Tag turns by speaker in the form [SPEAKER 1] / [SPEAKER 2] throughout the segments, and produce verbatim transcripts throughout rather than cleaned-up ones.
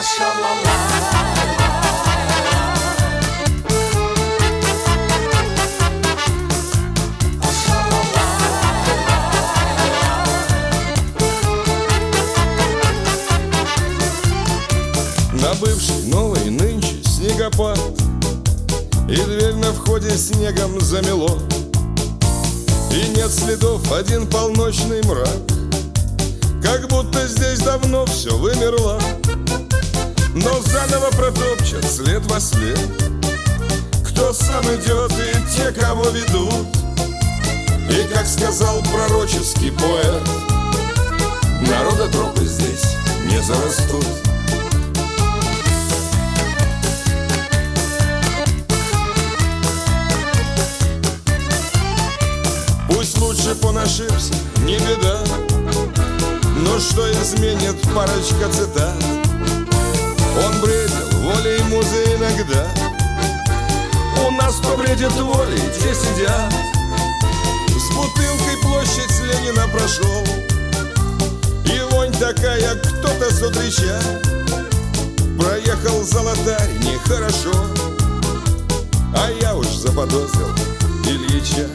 [SPEAKER 1] На бывший, новый, нынче снегопад, и дверь на входе снегом замело, и нет следов, один полночный мрак, как будто здесь давно все вымерло. Но заново протопчет след во след, кто сам идет и те, кого ведут. И как сказал пророческий поэт, народа тропы здесь не зарастут. Пусть лучше б он ошибся, не беда, но что изменит парочка цитат? Он бредил волей музы иногда, у нас кто бредит волей, те сидят. С бутылкой площадь Ленина прошел, и вонь такая, кто-то с утреча. Проехал золотарь нехорошо, а я уж заподозрил Ильича.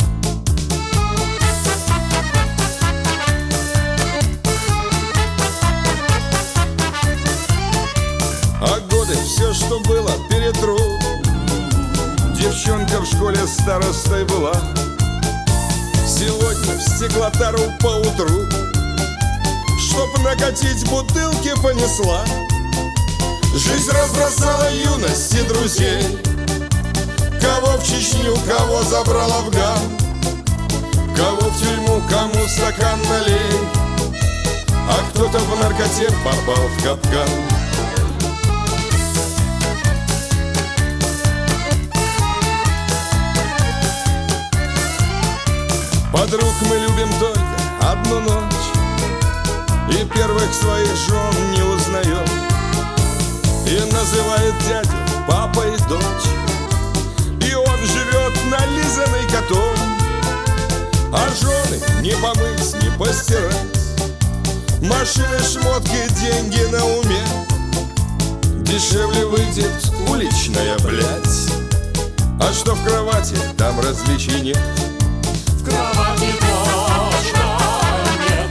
[SPEAKER 1] А годы, все, что было, перетру. Девчонка в школе старостой была, сегодня в стеклотару поутру, чтоб накатить бутылки понесла. Жизнь разбросала юность и друзей, кого в Чечню, кого забрал Афган, кого в тюрьму, кому стакан налей, а кто-то в наркоте попал в капкан. Подруг мы любим только одну ночь, и первых своих жен не узнаем, и называет дядю папой дочь, и он живет на лизаной котом. А жены не помыть, не постирать, машины, шмотки, деньги на уме. Дешевле выйдет уличная блядь, а что в кровати, там различий нет.
[SPEAKER 2] В кровати точно нет.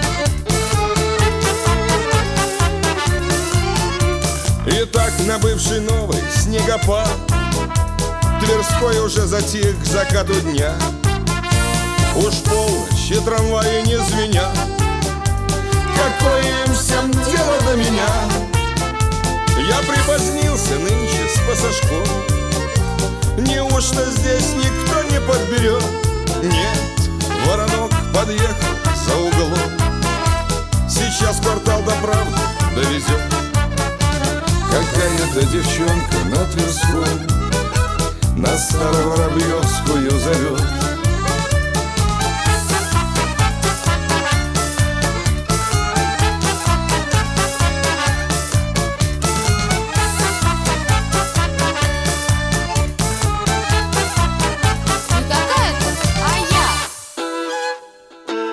[SPEAKER 1] Итак, на бывший новый снегопад, Тверской уже затих к закату дня. Уж полночь и трамваи не звенят, какое им всем дело до меня? Я припозднился нынче с пассажком, неужто здесь никто не подберет? Нет, воронок подъехал за углом, сейчас квартал до правды довезет. Какая-то девчонка на Тверской на Староворобьевскую зовет.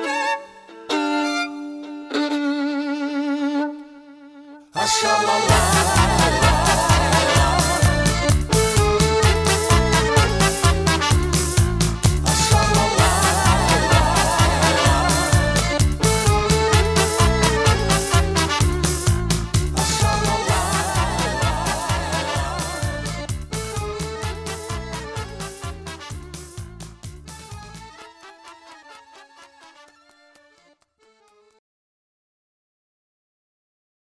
[SPEAKER 2] Ша-ла-ла.